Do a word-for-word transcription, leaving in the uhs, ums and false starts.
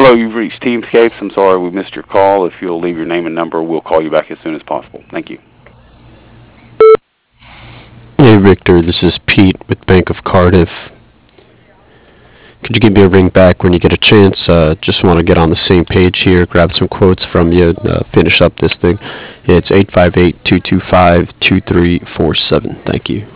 Hello, you've reached Teamscapes. I'm sorry we missed your call. If you'll leave your name and number, we'll call you back as soon as possible. Thank you. Hey Victor, this is Pete with Bank of Cardiff. Could you give me a ring back when you get a chance? Uh, just want to get on the same page here, grab some quotes from you, uh, finish up this thing. It's eight five eight, two two five, two three four seven. Thank you.